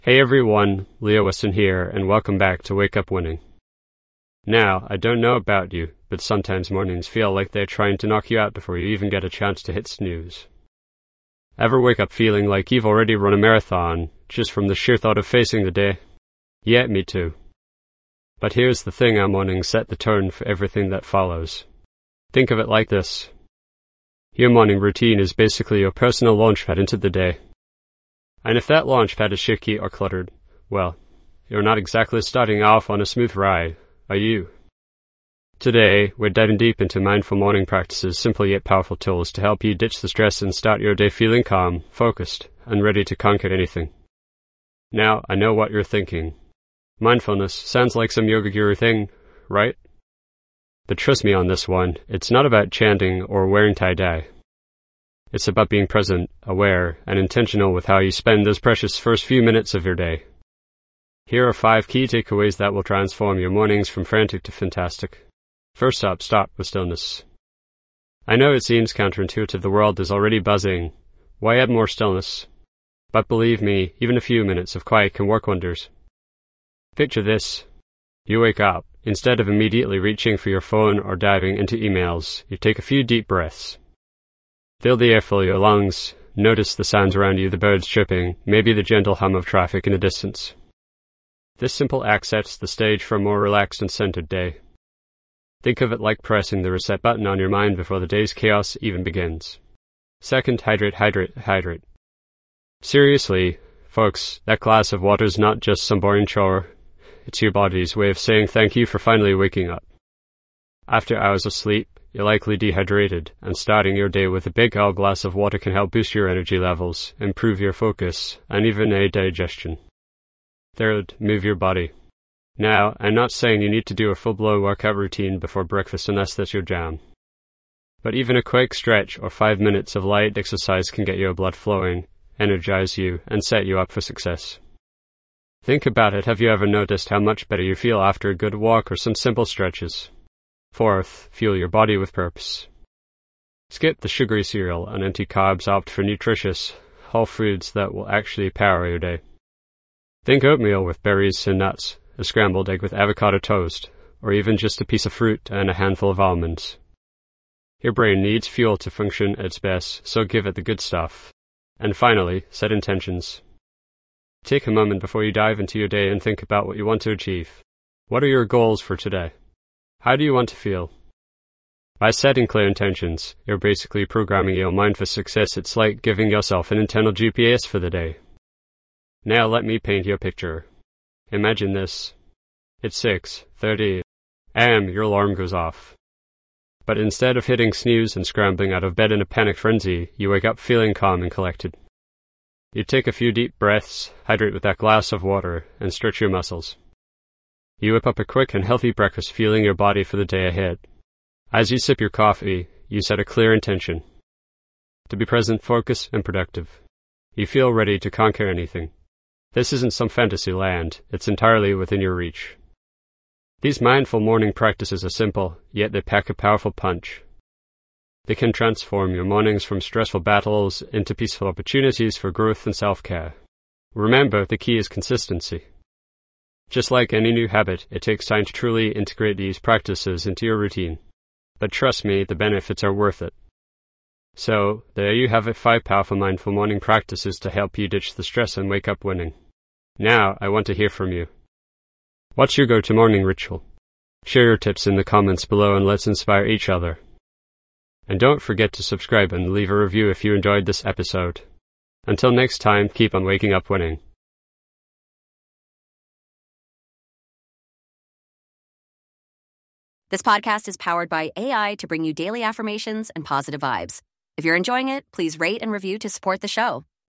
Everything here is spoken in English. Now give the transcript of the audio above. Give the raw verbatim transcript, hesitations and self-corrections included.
Hey everyone, Leo Weston here, and welcome back to Wake Up Winning. Now, I don't know about you, but sometimes mornings feel like they're trying to knock you out before you even get a chance to hit snooze. Ever wake up feeling like you've already run a marathon, just from the sheer thought of facing the day? Yeah, me too. But here's the thing, our mornings set the tone for everything that follows. Think of it like this. Your morning routine is basically your personal launchpad into the day. And if that launchpad is shaky or cluttered, well, you're not exactly starting off on a smooth ride, are you? Today, we're diving deep into mindful morning practices, simple yet powerful tools to help you ditch the stress and start your day feeling calm, focused, and ready to conquer anything. Now, I know what you're thinking. Mindfulness sounds like some yoga guru thing, right? But trust me on this one, it's not about chanting or wearing tie-dye. It's about being present, aware, and intentional with how you spend those precious first few minutes of your day. Here are five key takeaways that will transform your mornings from frantic to fantastic. First up, start with stillness. I know it seems counterintuitive, the world is already buzzing. Why add more stillness? But believe me, even a few minutes of quiet can work wonders. Picture this. You wake up. Instead of immediately reaching for your phone or diving into emails, you take a few deep breaths. Feel the air fill your lungs. Notice the sounds around you, the birds chirping, maybe the gentle hum of traffic in the distance. This simple act sets the stage for a more relaxed and centered day. Think of it like pressing the reset button on your mind before the day's chaos even begins. Second, hydrate, hydrate, hydrate. Seriously, folks, that glass of water is not just some boring chore. It's your body's way of saying thank you for finally waking up. After hours of sleep, you're likely dehydrated, and starting your day with a big old glass of water can help boost your energy levels, improve your focus, and even aid digestion. Third, move your body. Now, I'm not saying you need to do a full-blown workout routine before breakfast unless that's your jam. But even a quick stretch or five minutes of light exercise can get your blood flowing, energize you, and set you up for success. Think about it. Have you ever noticed how much better you feel after a good walk or some simple stretches? Fourth, fuel your body with purpose. Skip the sugary cereal and empty carbs, opt for nutritious, whole foods that will actually power your day. Think oatmeal with berries and nuts, a scrambled egg with avocado toast, or even just a piece of fruit and a handful of almonds. Your brain needs fuel to function at its best, so give it the good stuff. And finally, set intentions. Take a moment before you dive into your day and think about what you want to achieve. What are your goals for today? How do you want to feel? By setting clear intentions, you're basically programming your mind for success. It's like giving yourself an internal G P S for the day. Now let me paint you a picture. Imagine this. It's six thirty a m Your alarm goes off. But instead of hitting snooze and scrambling out of bed in a panic frenzy, you wake up feeling calm and collected. You take a few deep breaths, hydrate with that glass of water, and stretch your muscles. You whip up a quick and healthy breakfast, fueling your body for the day ahead. As you sip your coffee, you set a clear intention. To be present, focused, and productive. You feel ready to conquer anything. This isn't some fantasy land, it's entirely within your reach. These mindful morning practices are simple, yet they pack a powerful punch. They can transform your mornings from stressful battles into peaceful opportunities for growth and self-care. Remember, the key is consistency. Just like any new habit, it takes time to truly integrate these practices into your routine. But trust me, the benefits are worth it. So, there you have it, five powerful mindful morning practices to help you ditch the stress and wake up winning. Now, I want to hear from you. What's your go-to morning ritual? Share your tips in the comments below and let's inspire each other. And don't forget to subscribe and leave a review if you enjoyed this episode. Until next time, keep on waking up winning. This podcast is powered by A I to bring you daily affirmations and positive vibes. If you're enjoying it, please rate and review to support the show.